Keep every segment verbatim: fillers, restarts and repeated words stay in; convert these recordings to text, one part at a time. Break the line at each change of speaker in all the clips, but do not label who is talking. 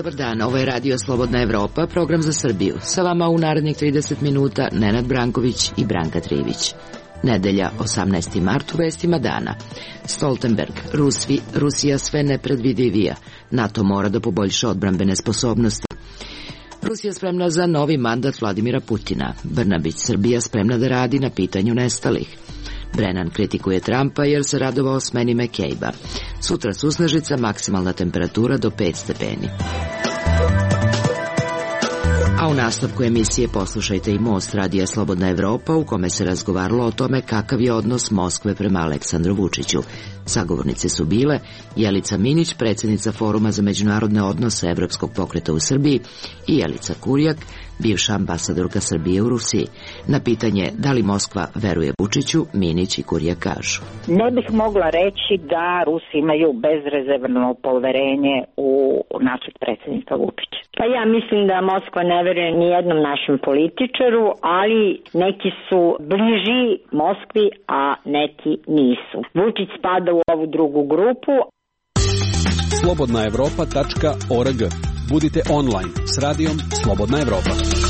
Dobar dan, ovo je Radio Slobodna Evropa, program za Srbiju. Sa vama u narednih trideset minuta Nenad Branković i Branka Trivić. Nedelja, osamnaesti mart, u vestima dana. Stoltenberg, Rusvi, Rusija sve nepredvidivija. NATO mora da poboljša odbrambene sposobnosti. Rusija spremna za novi mandat Vladimira Putina. Brnabić, Srbija spremna da radi na pitanju nestalih. Brennan kritikuje Trumpa jer se radovao smeni McCabe-a. Sutra susnežica, maksimalna temperatura do pet stepeni. A u nastavku emisije poslušajte i Most Radija Slobodna Evropa, u kome se razgovaralo o tome kakav je odnos Moskve prema Aleksandru Vučiću. Sagovornice su bile Jelica Minić, predsjednica Foruma za međunarodne odnose Evropskog pokreta u Srbiji, i Jelica Kurjak, bivša ambasadorka Srbije u Rusiji. Na pitanje da li Moskva veruje Vučiću, Minić i Kurjak kažu:
Ne bih mogla reći da Rusi imaju bezrezervno poverenje u našeg predsjednika Vučića. Pa ja mislim da Moskva ne veruje ni jednom našem političaru, ali neki su bliži Moskvi, a neki nisu. Vučić spada u ovu drugu grupu.
slobodna evropa tačka org. Budite online s radijom Slobodna Evropa.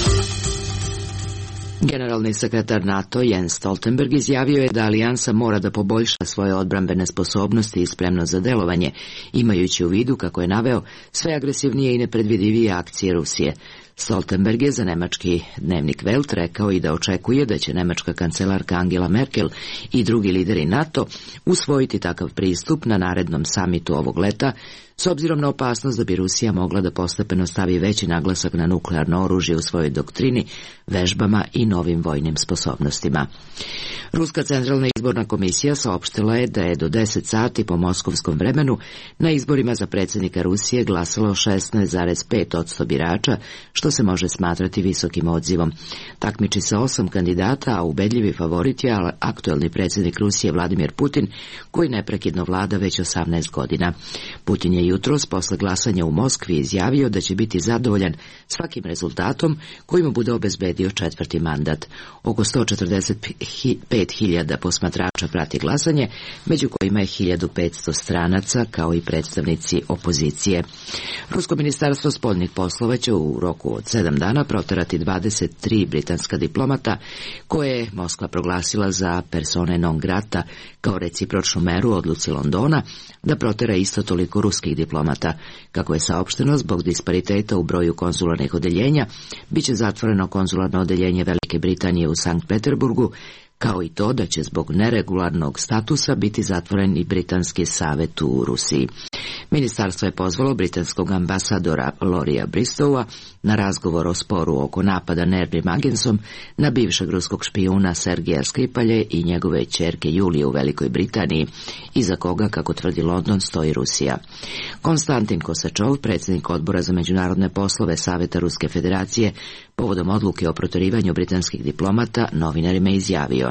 Generalni sekretar NATO Jens Stoltenberg izjavio je da alijansa mora da poboljša svoje odbrambene sposobnosti i spremnost za delovanje, imajući u vidu, kako je naveo, sve agresivnije i nepredvidivije akcije Rusije. Stoltenberg je za nemački dnevnik Welt rekao i da očekuje da će nemačka kancelarka Angela Merkel i drugi lideri NATO usvojiti takav pristup na narednom samitu ovog leta, s obzirom na opasnost da bi Rusija mogla da postepeno stavi veći naglasak na nuklearno oružje u svojoj doktrini, vežbama i novim vojnim sposobnostima. Ruska centralna izborna komisija saopštila je da je do deset sati po moskovskom vremenu na izborima za predsjednika Rusije glasalo šesnaest zarez pet posto birača, što se može smatrati visokim odzivom. Takmiči se osam kandidata, a ubedljivi favorit je aktuelni predsjednik Rusije Vladimir Putin, koji neprekidno vlada već osamnaest godina. Putin je jutros posle glasanja u Moskvi izjavio da će biti zadovoljan svakim rezultatom koji mu bude obezbedio četvrti mandat. Oko sto četrdeset pet hiljada posmatrača prati glasanje, među kojima je hiljadu petsto stranaca, kao i predstavnici opozicije. Rusko ministarstvo spoljnih poslova će u roku od sedam dana proterati dvadeset tri britanska diplomata, koje je Moskva proglasila za persone non grata, kao recipročnu meru odluci Londona da protera isto toliko ruskih diplomata. Kako je saopšteno, zbog dispariteta u broju konzularnih odeljenja, bit će zatvoreno konzularno odeljenje Velike Britanije u Sankt Peterburgu, kao i to da će zbog neregularnog statusa biti zatvoren i Britanski savjet u Rusiji. Ministarstvo je pozvalo britanskog ambasadora Lorija Bristowa na razgovor o sporu oko napada nervnim agensom na bivšeg ruskog špijuna Sergeja Skripalje i njegove ćerke Julije u Velikoj Britaniji, iza koga, kako tvrdi London, stoji Rusija. Konstantin Kosačov, predsjednik odbora za međunarodne poslove Saveta Ruske federacije, povodom odluke o proterivanju britanskih diplomata, novinarima izjavio: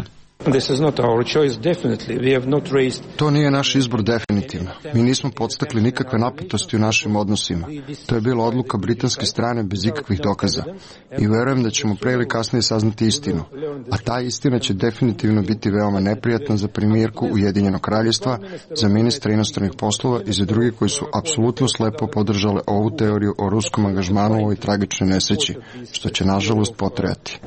To nije naš izbor definitivno. Mi nismo podstakli nikakve napetosti u našim odnosima. To je bila odluka britanske strane bez ikakvih dokaza. I verujem da ćemo pre ili kasnije saznati istinu. A ta istina će definitivno biti veoma neprijatna za premijerku Ujedinjenog kraljevstva, za ministra inostranih poslova i za drugi koji su apsolutno slepo podržale ovu teoriju o ruskom angažmanu u ovoj tragičnoj nesreći, što će nažalost potrajati.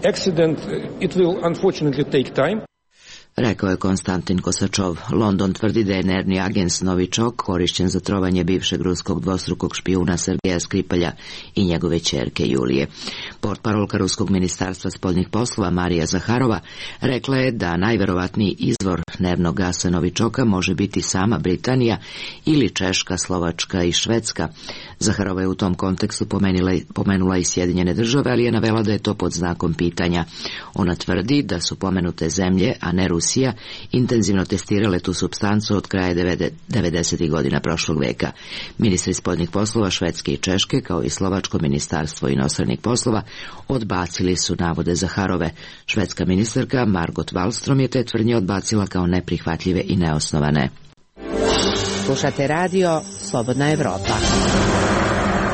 Rekao je Konstantin Kosačov. London tvrdi da je nervni agens Novičok korišćen za trovanje bivšeg ruskog dvostrukog špijuna Sergeja Skripalja i njegove ćerke Julije. Portparolka Ruskog ministarstva spoljnih poslova Marija Zaharova rekla je da najverovatniji izvor nervnog gasa Novičoka može biti sama Britanija ili Češka, Slovačka i Švedska. Zaharova je u tom kontekstu pomenula, pomenula i Sjedinjene države, ali je navela da je to pod znakom pitanja. Ona tvrdi da su pomenute zemlje, a ne Rusija, intenzivno testirale tu supstancu od kraja devedesetih godina prošlog veka. Ministri spoljnih poslova Švedske i Češke, kao i Slovačko ministarstvo inostranih poslova, odbacili su navode Zaharove. Švedska ministarka Margot Wallström je te tvrdnje odbacila kao neprihvatljive i neosnovane.
Slušate radio Slobodna Evropa.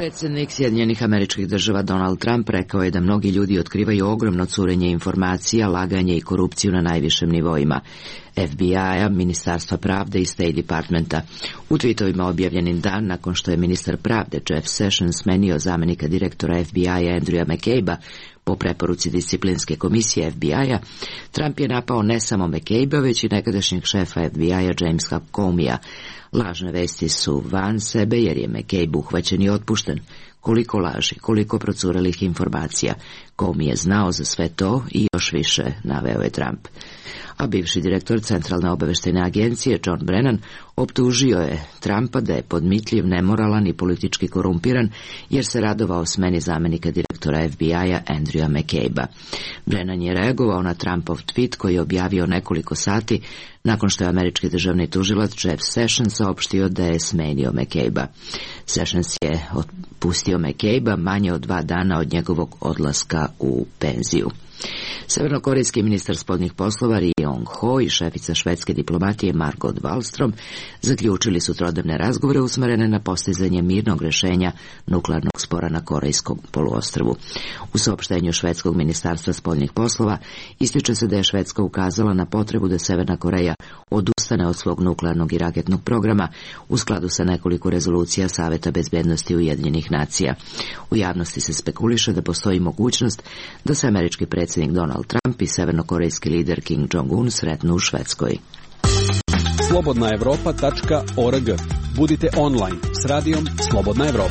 Predsjednik Sjedinjenih Američkih Država Donald Trump rekao je da mnogi ljudi otkrivaju ogromno curenje informacija, laganje i korupciju na najvišem nivoima F B I-a, Ministarstva pravde i State Departmenta. U tweetovima objavljenim dan nakon što je ministar pravde Jeff Sessions smenio zamenika direktora F B I-a Andrewa McCabe-a po preporuci disciplinske komisije F B I-a, Trump je napao ne samo McCabe-a, već i nekadašnjeg šefa F B I-a Jamesa Comey-a. Lažne vesti su van sebe jer je McCabe uhvaćen i otpušten. Koliko laži, koliko procurelih informacija. Comey je znao za sve to i još više, naveo je Trump. A bivši direktor Centralne obaveštajne agencije John Brennan optužio je Trumpa da je podmitljiv, nemoralan i politički korumpiran jer se radovao smeni zamenika direktora F B I-a Andrewa McCabe-a. Brennan je reagovao na Trumpov tweet koji je objavio nekoliko sati nakon što je američki državni tužilac Jeff Sessions saopštio da je smenio McCabe-a. Sessions je otpustio McCabe-a manje od dva dana od njegovog odlaska u penziju. Severnokorejski ministar spoljnih poslova Ri Yong-ho i šefica švedske diplomatije Margot Wallström zaključili su trodnevne razgovore usmerene na postizanje mirnog rješenja nuklearnog spora na Korejskom poluostrvu. U saopštenju švedskog ministarstva spoljnih poslova ističe se da je Švedska ukazala na potrebu da Severna Koreja odustane od svog nuklearnog i raketnog programa u skladu sa nekoliko rezolucija Saveta bezbednosti Ujedinjenih nacija. U javnosti se spekuliše da postoji mogućnost da se američki predsjednik Donald Trump i severnokorejski lider Kim Jong-un sretnu u Švedskoj.
slobodna evropa tačka org. Budite online s radijom Slobodna Evropa.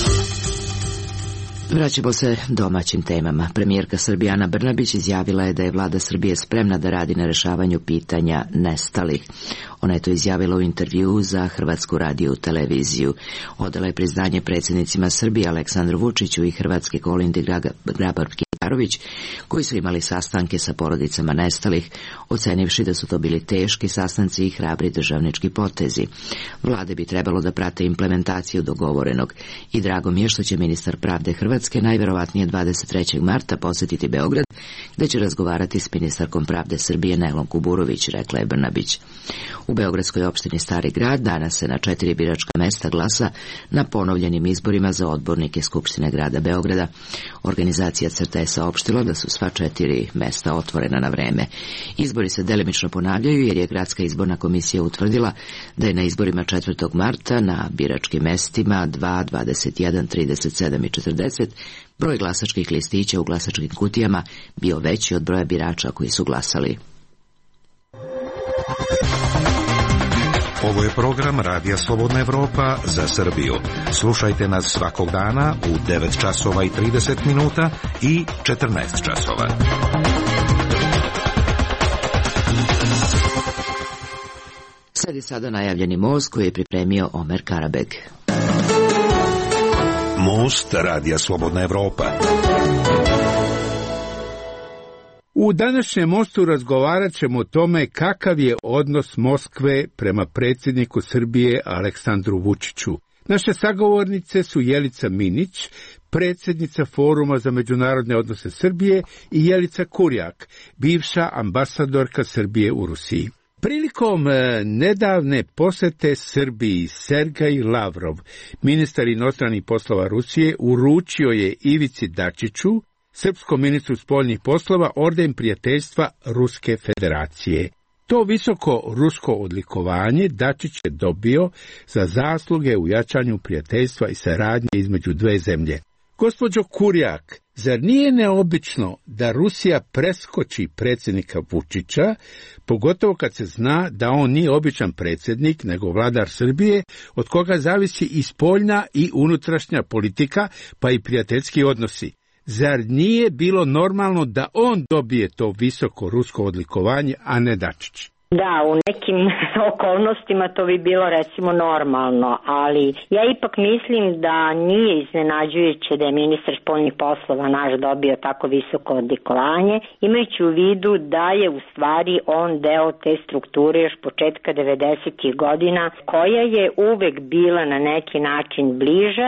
Vraćamo se domaćim temama. Premijerka Srbije Ana Brnabić izjavila je da je vlada Srbije spremna da radi na rešavanju pitanja nestalih. Ona je to izjavila u intervjuu za Hrvatsku radio televiziju. Odala je priznanje predsjednicima Srbije Aleksandru Vučiću i Hrvatske Kolindi Grabar-Kitarović, koji su imali sastanke sa porodicama nestalih, ocenivši da su to bili teški sastanci i hrabri državnički potezi. Vlade bi trebalo da prate implementaciju dogovorenog i drago mi je što će ministar pravde Hrvatske najverovatnije dvadeset trećeg marta posjetiti Beograd, gde će razgovarati s ministarkom pravde Srbije Nelom Kuburović, rekla je Brnabić. U beogradskoj opštini Stari grad danas se na četiri biračka mesta glasa na ponovljenim izborima za odbornike Skupštine grada Beograda. Organizacija C R T A je saopštila da su sva četiri mesta otvorena na vreme. Izbori se delimično ponavljaju jer je Gradska izborna komisija utvrdila da je na izborima četvrtog marta na biračkim mestima dva, dvadeset jedan, trideset sedam i četrdeset broj glasačkih listića u glasačkim kutijama bio veći od broja birača koji su glasali.
Ovo je program Radija Slobodna Evropa za Srbiju. Slušajte nas svakog dana u devet časova i trideset minuta i četrnaest časova.
Sledi sada najavljeni most koji je pripremio Omer Karabeg.
Most Radija Slobodna Evropa.
U današnjem mostu razgovarat ćemo o tome kakav je odnos Moskve prema predsjedniku Srbije Aleksandru Vučiću. Naše sagovornice su Jelica Minić, predsjednica Foruma za međunarodne odnose Srbije, i Jelica Kurjak, bivša ambasadorka Srbije u Rusiji. Prilikom nedavne posete Srbiji Sergej Lavrov, ministar inostranih poslova Rusije, uručio je Ivici Dačiću, srpskom ministru spoljnih poslova, orden prijateljstva Ruske federacije. To visoko rusko odlikovanje Dačić je dobio za zasluge u jačanju prijateljstva i saradnje između dve zemlje. Gospođo Kurjak, zar nije neobično da Rusija preskoči predsjednika Vučića, pogotovo kad se zna da on nije običan predsjednik, nego vladar Srbije, od koga zavisi i spoljna i unutrašnja politika, pa i prijateljski odnosi? Zar nije bilo normalno da on dobije to visoko rusko odlikovanje, a ne Dačić?
Da, u nekim okolnostima to bi bilo recimo normalno, ali ja ipak mislim da nije iznenađujuće da je ministar spoljnih poslova naš dobio tako visoko odlikovanje, imajući u vidu da je u stvari on deo te strukture još početka devedesetih godina, koja je uvek bila na neki način bliža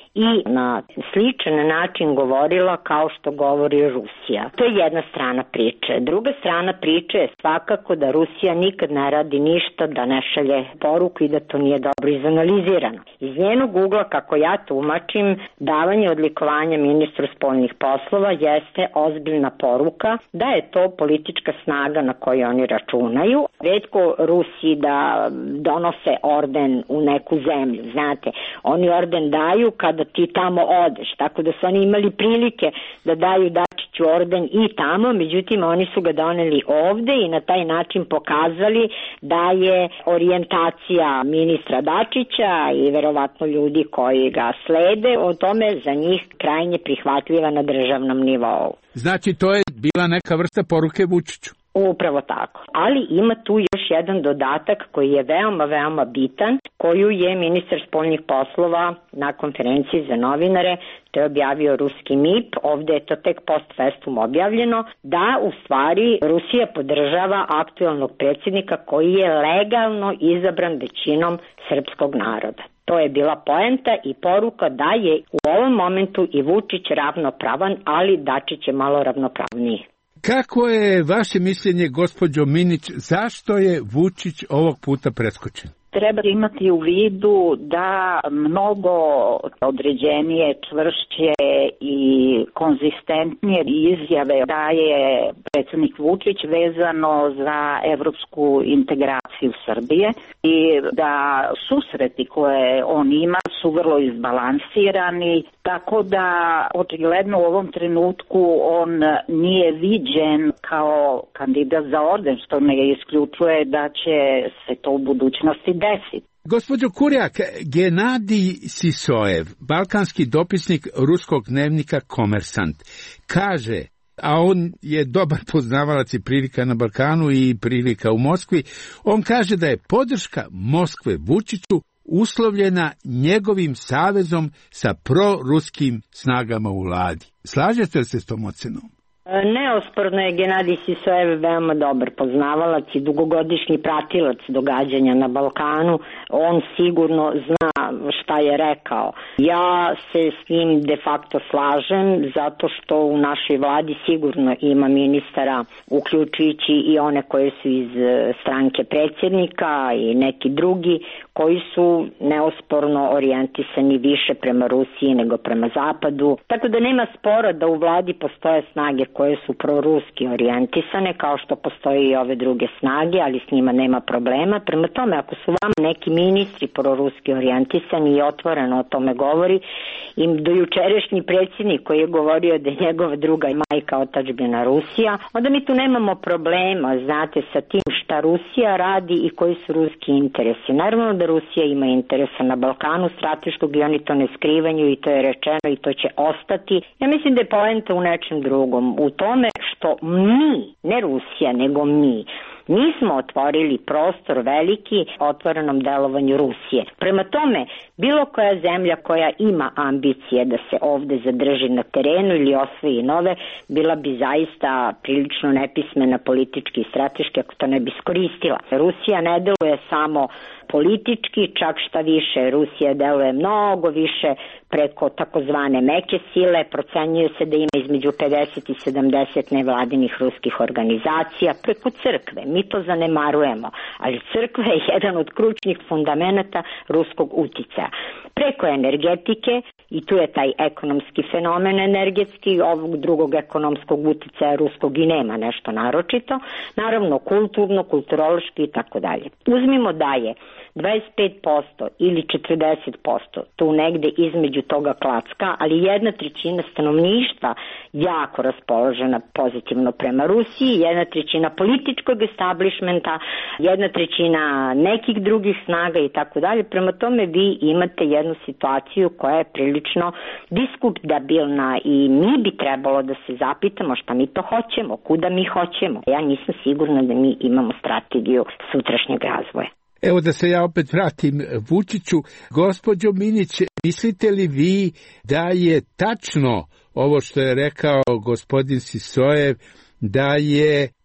i na sličan način govorila kao što govori Rusija. To je jedna strana priče. Druga strana priče je svakako da Rusija nikad ne radi ništa da ne šalje poruku i da to nije dobro izanalizirano. Iz njenog ugla, kako ja tumačim, davanje odlikovanja ministru spoljnih poslova jeste ozbiljna poruka da je to politička snaga na koju oni računaju. Retko Rusiji da donose orden u neku zemlju, znate, oni orden daju kada ti tamo odeš, tako da su oni imali prilike da daju Dačiću orden i tamo, međutim oni su ga doneli ovde i na taj način pokazali da je orijentacija ministra Dačića i verovatno ljudi koji ga slede o tome za njih krajnje prihvatljiva na državnom nivou.
Znači to je bila neka vrsta poruke Vučiću.
Upravo tako. Ali ima tu još jedan dodatak koji je veoma, veoma bitan, koju je ministar spoljnih poslova na konferenciji za novinare, to je objavio ruski M I P, ovde je to tek post festum objavljeno, da u stvari Rusija podržava aktuelnog predsjednika koji je legalno izabran većinom srpskog naroda. To je bila poenta i poruka da je u ovom momentu i Vučić ravnopravan, ali Dačić je malo ravnopravniji.
Kako je vaše mišljenje, gospođo Minić, zašto je Vučić ovog puta preskočen?
Treba imati u vidu da mnogo određenije, čvršće i konzistentnije izjave daje predsjednik Vučić vezano za evropsku integraciju Srbije i da susreti koje on ima su vrlo izbalansirani, tako da očigledno u ovom trenutku on nije viđen kao kandidat za orden, što ne isključuje da će se to u budućnosti desiti.
Gospođo Kurjak, Genadij Sisojev, balkanski dopisnik ruskog dnevnika Komersant, kaže, a on je dobar poznavalac i prilika na Balkanu i prilika u Moskvi, on kaže da je podrška Moskve Vučiću uslovljena njegovim savezom sa proruskim snagama u vladi. Slažete li se s tom ocenom?
Neosporno je Genadij Sisojev veoma dobar poznavalac i dugogodišnji pratilac događanja na Balkanu. On sigurno zna šta je rekao. Ja se s njim de facto slažem zato što u našoj vladi sigurno ima ministara, uključujući i one koje su iz stranke predsjednika i neki drugi, koji su neosporno orijentisani više prema Rusiji nego prema Zapadu. Tako da nema spora da u vladi postoje snage koje su proruski orijentisane, kao što postoje i ove druge snage, ali s njima nema problema. Prema tome, ako su vama neki ministri proruski orijentisani i otvoreno o tome govori, im dojučerašnji predsjednik koji je govorio da je njegova druga majka otadžbina Rusija, onda mi tu nemamo problema, znate, sa tim šta Rusija radi i koji su ruski interesi. Naravno da Rusija ima interesa na Balkanu strateškog i oni to ne skrivanju i to je rečeno i to će ostati. Ja mislim da je poenta u nečem drugom, u tome što mi, ne Rusija, nego mi, nismo otvorili prostor veliki otvorenom delovanju Rusije. Prema tome, bilo koja zemlja koja ima ambicije da se ovde zadrži na terenu ili osvoji nove, bila bi zaista prilično nepismena politički i strateški ako to ne bi iskoristila. Rusija ne deluje samo politički, čak šta više, Rusija deluje mnogo više preko takozvane meke sile, procenjuje se da ima između pedeset i sedamdeset nevladinih ruskih organizacija, preko crkve. Mi to zanemarujemo, ali crkva je jedan od ključnih fundamenata ruskog uticaja. Preko energetike, i tu je taj ekonomski fenomen energetski, ovog drugog ekonomskog uticaja ruskog i nema nešto naročito, naravno kulturno, kulturološki i tako dalje. Uzmimo da je dvadeset pet posto ili četrdeset posto, tu negde između toga klacka, ali jedna trećina stanovništva jako raspoložena pozitivno prema Rusiji, jedna trećina političkog establishmenta, jedna trećina nekih drugih snaga i tako dalje. Prema tome vi imate jednu situaciju koja je prilično diskutabilna i mi bi trebalo da se zapitamo šta mi to hoćemo, kuda mi hoćemo. Ja nisam sigurna da mi imamo strategiju sutrašnjeg razvoja.
Evo da se ja opet vratim Vučiću. Gospođo Minić, mislite li vi da je tačno ovo što je rekao gospodin Sisojev, da je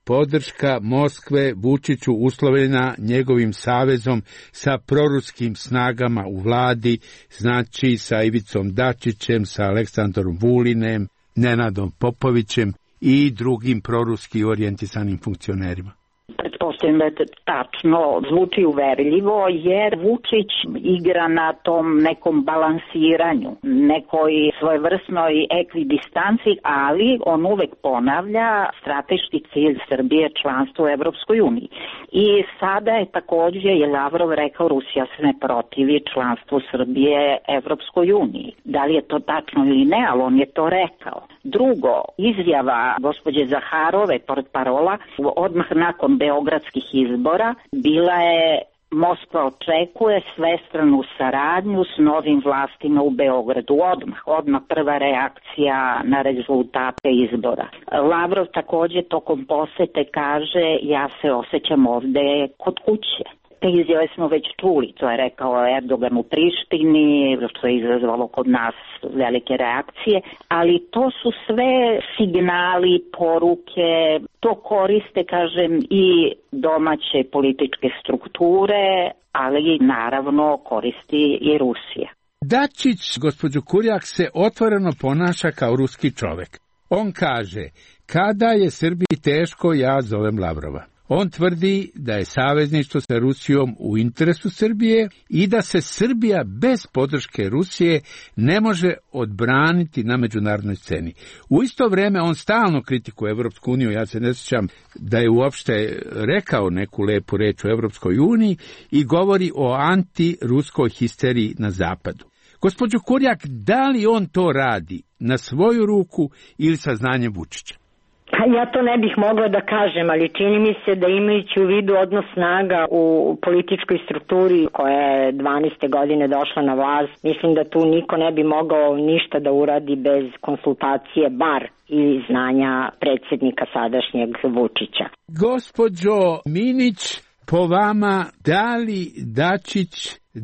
podrška Moskve Vučiću uslovljena njegovim savezom sa proruskim snagama u vladi, znači sa Ivicom Dačićem, sa Aleksandrom Vulinem, Nenadom Popovićem i drugim proruski orijentisanim funkcionerima?
Pretpostavljam da je tačno, zvuči uverljivo, jer Vučić igra na tom nekom balansiranju, nekoj svojevrsnoj ekvidistanci, ali on uvek ponavlja strateški cilj Srbije članstvo u Evropskoj uniji. I sada je takođe je Lavrov rekao Rusija se ne protivi članstvu Srbije Evropskoj uniji. Da li je to tačno ili ne, ali on je to rekao. Drugo, izjava gospođe Zaharove, portparola, odmah nakon beogradskih izbora, bila je Moskva očekuje svestranu saradnju s novim vlastima u Beogradu. Odmah, odmah prva reakcija na rezultate izbora. Lavrov takođe tokom posete kaže ja se osjećam ovde kod kuće. Te izjave smo već čuli, to je rekao Erdogan u Prištini, što je izazvalo kod nas velike reakcije, ali to su sve signali, poruke, to koriste, kažem, i domaće političke strukture, ali naravno koristi i Rusija.
Dačić, gospođo Kurjak, se otvoreno ponaša kao ruski čovek. On kaže, kada je Srbiji teško, ja zovem Lavrova. On tvrdi da je savezništvo sa Rusijom u interesu Srbije i da se Srbija bez podrške Rusije ne može odbraniti na međunarodnoj sceni. U isto vrijeme on stalno kritikuje Evropsku uniju, ja se ne sjećam da je uopšte rekao neku lepu reč o Evropskoj uniji i govori o antiruskoj histeriji na zapadu. Gospođo Kurjak, da li on to radi na svoju ruku ili sa znanjem Vučića?
Ja to ne bih mogla da kažem, ali čini mi se da imajući u vidu odnos snaga u političkoj strukturi koja je dvanaeste godine došla na vlast, mislim da tu niko ne bi mogao ništa da uradi bez konsultacije, bar i znanja predsjednika sadašnjeg Vučića.
Gospođo Minić, po vama, da li Dačić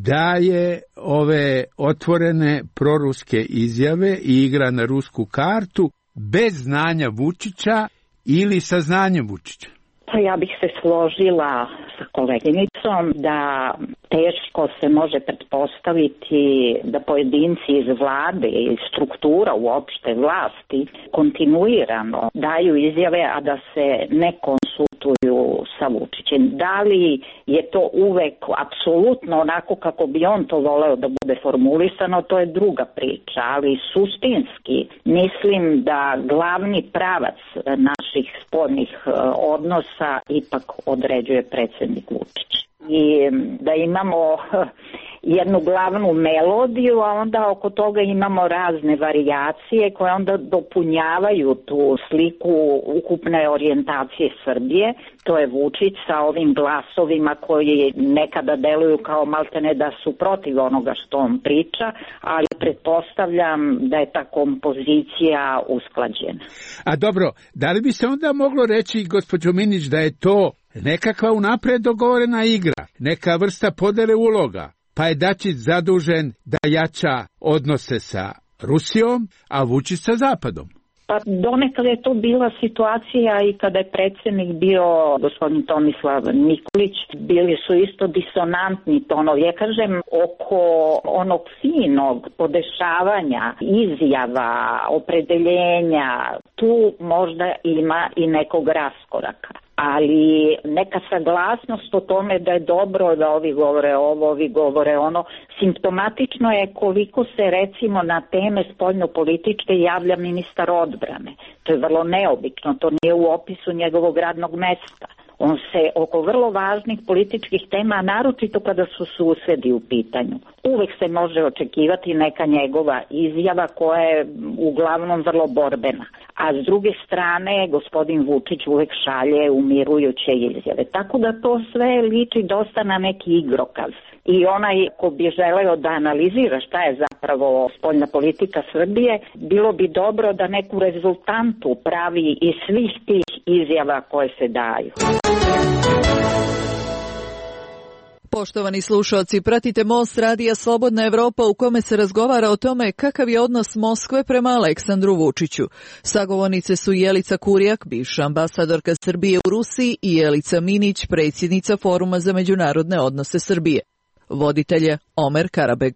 daje ove otvorene proruske izjave i igra na rusku kartu bez znanja Vučića ili sa znanjem Vučića?
Pa ja bih se složila sa koleginicom da teško se može pretpostaviti da pojedinci iz vlade i struktura uopšte vlasti kontinuirano daju izjave, a da se ne konsultuju sa Vučićem. Da li je to uvek apsolutno onako kako bi on to voleo da bude formulisano, to je druga priča, ali suštinski mislim da glavni pravac naših spoljnih odnosa ipak određuje predsjednik Vučić. I da imamo jednu glavnu melodiju, a onda oko toga imamo razne varijacije koje onda dopunjavaju tu sliku ukupne orijentacije Srbije. To je Vučić sa ovim glasovima koji nekada deluju kao maltene da su protiv onoga što on priča, ali pretpostavljam da je ta kompozicija usklađena.
A dobro, da li bi se onda moglo reći, gospođo Minić, da je to nekakva unapred dogovorena igra, neka vrsta podele uloga, pa je Dačić zadužen da jača odnose sa Rusijom, a Vučić sa Zapadom?
Pa donekle je to bila situacija i kada je predsjednik bio gospodin Tomislav Nikolić, bili su isto disonantni tonovi. Ja kažem, oko onog finog podešavanja, izjava, opredeljenja, tu možda ima i nekog raskoraka. Ali neka saglasnost o tome da je dobro da ovi govore ovo, ovi govore ono, simptomatično je koliko se recimo na teme spoljnopolitičke javlja ministar odbrane. To je vrlo neobično, to nije u opisu njegovog radnog mesta. On se oko vrlo važnih političkih tema, naročito kada su susedi u pitanju, uvek se može očekivati neka njegova izjava koja je uglavnom vrlo borbena. A s druge strane, gospodin Vučić uvek šalje umirujuće izjave. Tako da to sve liči dosta na neki igrokaz. I onaj ko bi želeo da analizira šta je zapravo spoljna politika Srbije, bilo bi dobro da neku rezultantu pravi iz svih tih izjava koje se daju.
Poštovani slušalci, pratite Most radija Slobodna Evropa u kome se razgovara o tome kakav je odnos Moskve prema Aleksandru Vučiću. Sagovornice su Jelica Kurjak, bivša ambasadorka Srbije u Rusiji, i Jelica Minić, predsjednica Foruma za međunarodne odnose Srbije. Voditelj je Omer Karabeg.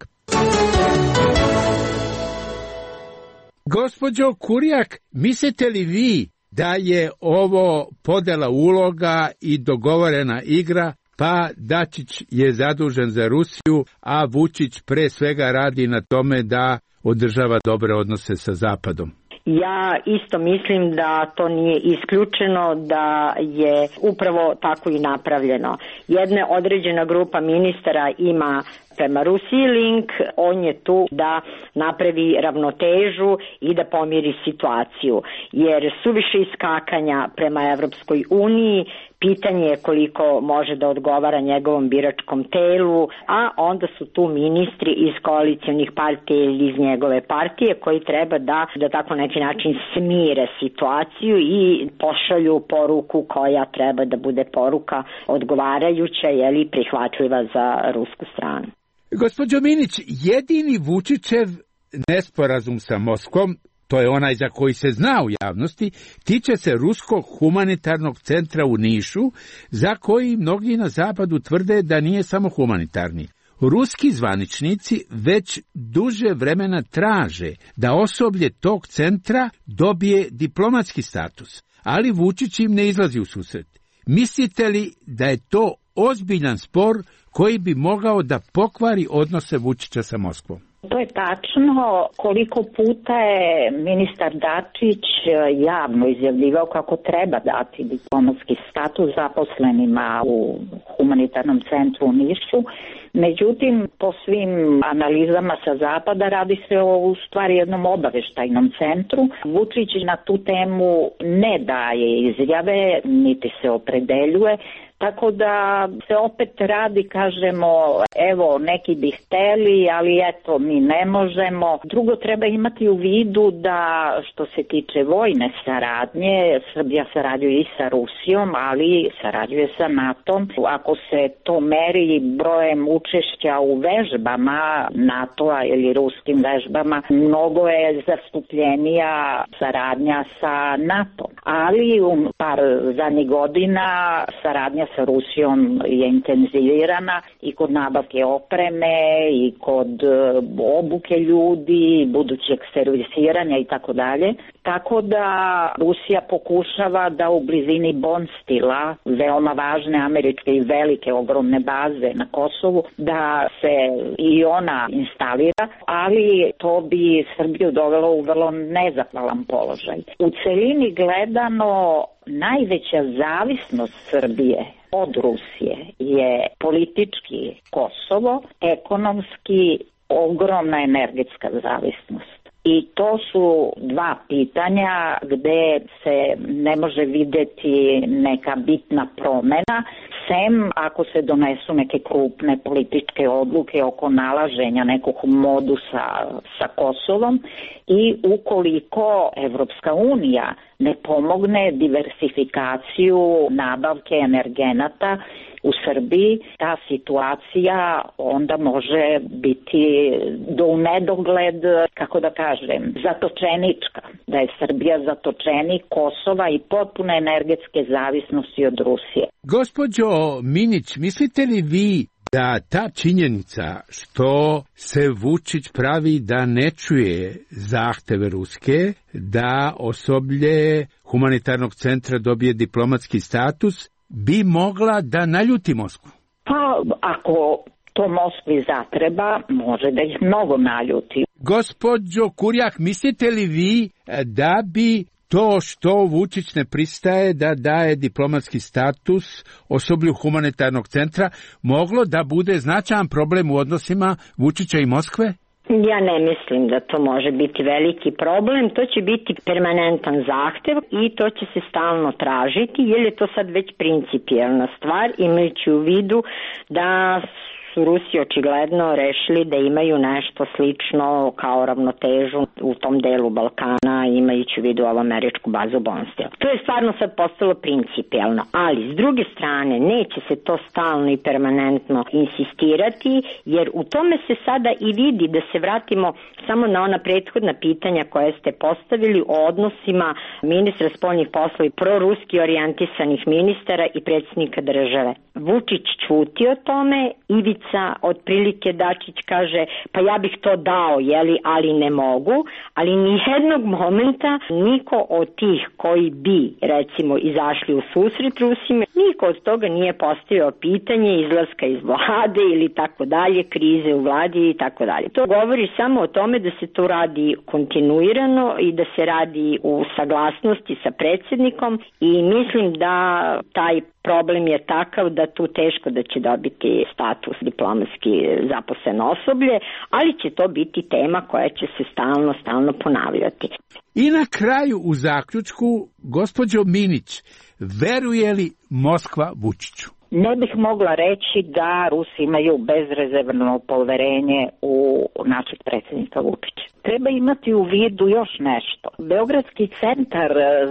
Gospođo Kurjak, mislite li vi da je ovo podela uloga i dogovorena igra, pa Dačić je zadužen za Rusiju, a Vučić pre svega radi na tome da održava dobre odnose sa Zapadom?
Ja isto mislim da to nije isključeno, da je upravo tako i napravljeno. Jedna određena grupa ministara ima prema Rusiji link, on je tu da napravi ravnotežu i da pomiri situaciju. Jer suviše iskakanja prema Evropskoj uniji, pitanje je koliko može da odgovara njegovom biračkom telu, a onda su tu ministri iz koalicijonih partija ili iz njegove partije koji treba da, da tako neki način smire situaciju i pošalju poruku koja treba da bude poruka odgovarajuća ili prihvatljiva za rusku stranu.
Gospođo Minić, jedini Vučićev nesporazum sa Moskvom, to je onaj za koji se zna u javnosti, tiče se Ruskog humanitarnog centra u Nišu, za koji mnogi na zapadu tvrde da nije samo humanitarni. Ruski zvaničnici već duže vremena traže da osoblje tog centra dobije diplomatski status, ali Vučić im ne izlazi u susret. Mislite li da je to ozbiljan spor koji bi mogao da pokvari odnose Vučića sa Moskvom?
To je tačno. Koliko puta je ministar Dačić javno izjavljivao kako treba dati diplomatski status zaposlenima u humanitarnom centru u Nišu. Međutim, po svim analizama sa zapada radi se o u stvari jednom obaveštajnom centru. Vučić na tu temu ne daje izjave, niti se opredeljuje. Tako da se opet radi, kažemo, evo neki bi hteli, ali eto mi ne možemo. Drugo, treba imati u vidu da što se tiče vojne saradnje, Srbija sarađuje i sa Rusijom, ali sarađuje sa NATO-om. Ako se to meri brojem učešća u vežbama NATO-a ili ruskim vežbama, mnogo je zastupljenija saradnja sa NATO-om. Ali u par zadnjih godina saradnja sa Rusijom je intenzivirana i kod nabavke opreme i kod obuke ljudi, budućeg servisiranja i tako dalje. Tako da Rusija pokušava da u blizini Bonstila, veoma važne američke i velike ogromne baze na Kosovu, da se i ona instalira, ali to bi Srbiju dovelo u vrlo nezahvalan položaj. U celini gledano, najveća zavisnost Srbije od Rusije je politički Kosovo, ekonomski ogromna energetska zavisnost. I to su dva pitanja gde se ne može videti neka bitna promena, sem ako se donesu neke krupne političke odluke oko nalaženja nekog modusa sa Kosovom i ukoliko Evropska unija ne pomogne diversifikaciju nabavke energenata u Srbiji, ta situacija onda može biti do u nedogled, kako da kažem, zatočenička, da je Srbija zatočenik Kosova i potpune energetske zavisnosti od Rusije.
Gospođo Minić, mislite li vi da ta činjenica što se Vučić pravi da ne čuje zahteve Ruske, da osoblje humanitarnog centra dobije diplomatski status, bi mogla da naljuti Moskvu?
Pa, ako to Moskvi zatreba, može da ih mnogo naljuti.
Gospođo Kurjak, mislite li vi da bi to što Vučić ne pristaje da daje diplomatski status osoblju humanitarnog centra moglo da bude značajan problem u odnosima Vučića i Moskve?
Ja ne mislim da to može biti veliki problem, to će biti permanentan zahtev i to će se stalno tražiti, jer je to sad već principijelna stvar, imajući u vidu da su Rusi očigledno rešili da imaju nešto slično kao ravnotežu u tom delu Balkana, imajući u vidu ovu američku bazu Bonstil. To je stvarno sad postalo principijelno, ali s druge strane neće se to stalno i permanentno insistirati, jer u tome se sada i vidi, da se vratimo samo na ona prethodna pitanja koje ste postavili o odnosima ministra spoljnih poslova i proruski orijentisanih ministara i predsjednika države. Vučić ćuti o tome, Ivica otprilike Dačić kaže pa ja bih to dao, jeli, ali ne mogu, ali ni jednog momenta niko od tih koji bi recimo izašli u susret Rusima, niko od toga nije postavio pitanje izlaska iz vlade ili tako dalje, krize u vladi i tako dalje. To govori samo o tome da se to radi kontinuirano i da se radi u saglasnosti sa predsjednikom i mislim da taj problem je takav da tu teško da će dobiti status diplomatski zaposleno osoblje, ali će to biti tema koja će se stalno, stalno ponavljati.
I na kraju u zaključku, gospođo Minić, veruje li Moskva Vučiću?
Ne bih mogla reći da Rusi imaju bezrezervno poverenje u način predsjednika Vučića. Treba imati u vidu još nešto. Beogradski centar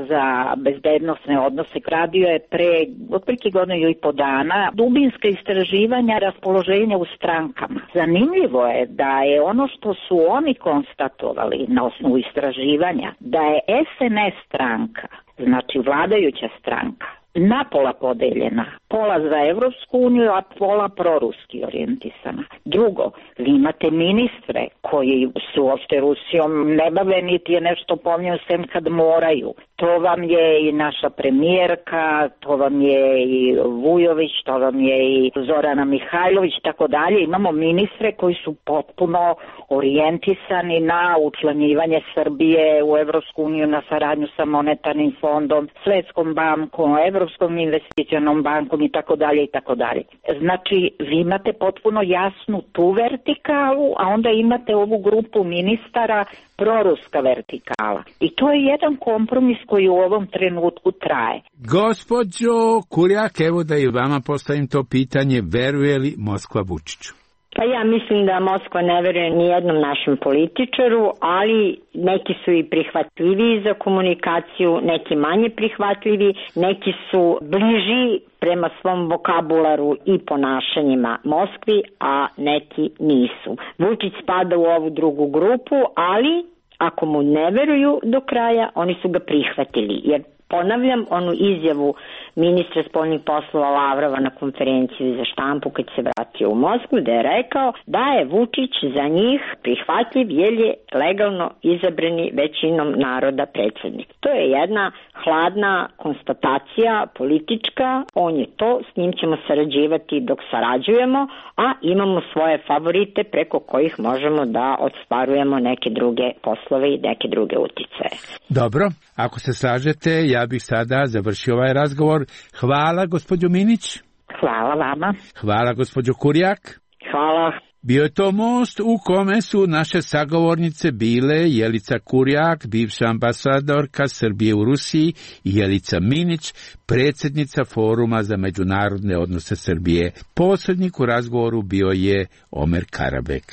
za bezbednosne odnose radio je pre otprilike godinu i po dana dubinska istraživanja raspoloženja u strankama. Zanimljivo je da je ono što su oni konstatovali na osnovu istraživanja, da je es en es stranka, znači vladajuća stranka, napola podeljena, pola za Evropsku uniju, a pola proruski orijentisana. Drugo, vi imate ministre koji su uopšte Rusijom ne bave, niti je nešto pomnjeno sem kad moraju. To vam je i naša premijerka, to vam je i Vujović, to vam je i Zorana Mihajlović, tako dalje. Imamo ministre koji su potpuno orijentisani na učlanjivanje Srbije u Evropsku uniju, na saradnju sa monetarnim fondom, Svetskom bankom, Evropskom investicionom bankom i tako dalje i tako dalje. Znači, vi imate potpuno jasnu tu vertikalu, a onda imate ovu grupu ministara proruska vertikala. I to je jedan kompromis koji u ovom trenutku traje.
Gospođo Kurjak, evo da i vama postavim to pitanje, veruje li Moskva Vučiću?
Pa ja mislim da Moskva ne veruje ni jednom našem političaru, ali neki su i prihvatljiviji za komunikaciju, neki manje prihvatljivi, neki su bliži prema svom vokabularu i ponašanjima Moskvi, a neki nisu. Vučić spada u ovu drugu grupu, ali ako mu ne veruju do kraja, oni su ga prihvatili, jer ponavljam onu izjavu ministra spoljnih poslova Lavrova na konferenciji za štampu kad se vratio u Moskvu, da je rekao da je Vučić za njih prihvatljiv jer je legalno izabrani većinom naroda predsjednik. To je jedna hladna konstatacija politička, on je to, s njim ćemo sarađivati dok sarađujemo, a imamo svoje favorite preko kojih možemo da ostvarujemo neke druge poslove i neke druge uticaje.
Dobro, ako se slažete, ja bih sada završio ovaj razgovor. Hvala, gospođo Minić.
Hvala vama.
Hvala, gospođo Kurjak.
Hvala.
Bio je to most u kome su naše sagovornice bile Jelica Kurjak, bivša ambasadorka Srbije u Rusiji, i Jelica Minić, predsjednica Foruma za međunarodne odnose Srbije. Posrednik u razgovoru bio je Omer Karabek.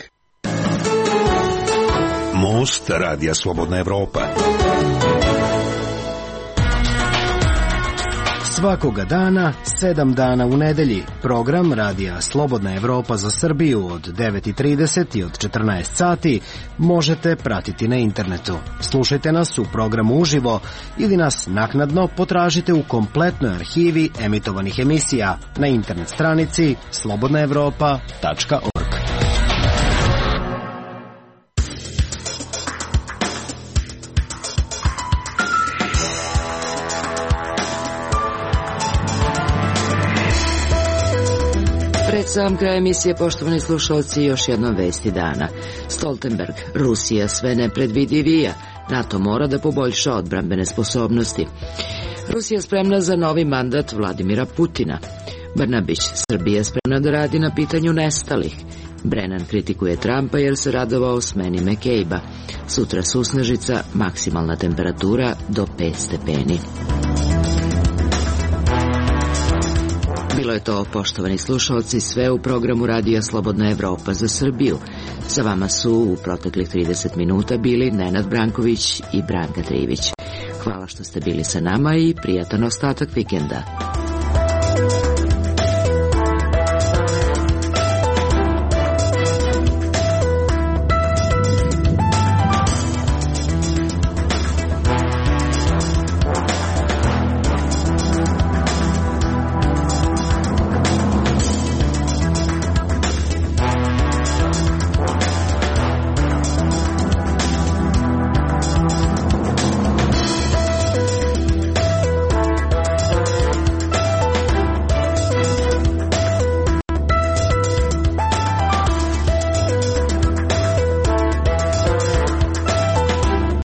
Most Radija Slobodna Evropa.
Svakoga dana, sedam dana u nedelji, program Radija Slobodna Evropa za Srbiju od devet i trideset i od četrnaest sati možete pratiti na internetu. Slušajte nas u programu uživo ili nas naknadno potražite u kompletnoj arhivi emitovanih emisija na internet stranici slobodna evropa tačka org.
Pred sam kraj emisije, poštovani slušalci, još jednom vesti dana. Stoltenberg, Rusija sve nepredvidivija. NATO mora da poboljša odbrambene sposobnosti. Rusija spremna za novi mandat Vladimira Putina. Brnabić, Srbija spremna da radi na pitanju nestalih. Brennan kritikuje Trumpa jer se radovao smeni McCabe-a. Sutra susnežica, maksimalna temperatura do pet stepeni. Bilo Bilo je to, poštovani slušalci, sve u programu Radija Slobodna Evropa za Srbiju. Sa vama su u proteklih trideset minuta bili Nenad Branković i Branka Trivić. Hvala što ste bili sa nama i prijatan ostatak vikenda.